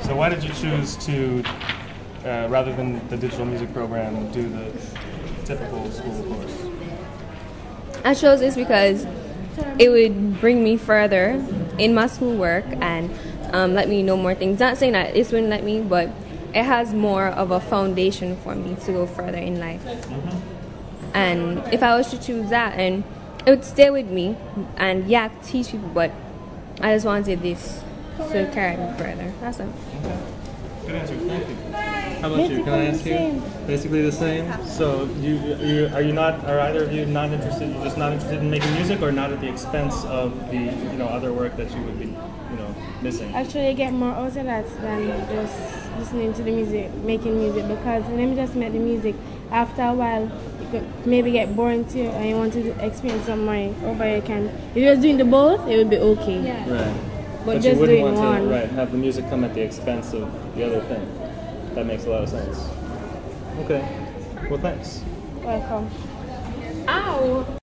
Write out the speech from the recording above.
So why did you choose to, rather than the digital music program, do the typical school course? I chose this because it would bring me further in my schoolwork and let me know more things. Not saying that this wouldn't let me, but it has more of a foundation for me to go further in life. And if I was to choose that, and it would stay with me, and yeah, I could teach people, but I just wanted this to carry me further. That's it. Okay. Good answer. Thank you. How about you? Can I ask you? Basically the same. So are either of you not interested? You're just not interested in making music, or not at the expense of the other work that you would be missing? Actually, I get more out of that than just listening to the music, making music, because when I just make the music, after a while, it could maybe get boring too, and you want to experience some more over you can. If you're doing the both, it would be okay. Yeah. Right. But you just wouldn't doing want one. to have the music come at the expense of the other thing. That makes a lot of sense. Okay. Well, thanks. Welcome. Ow!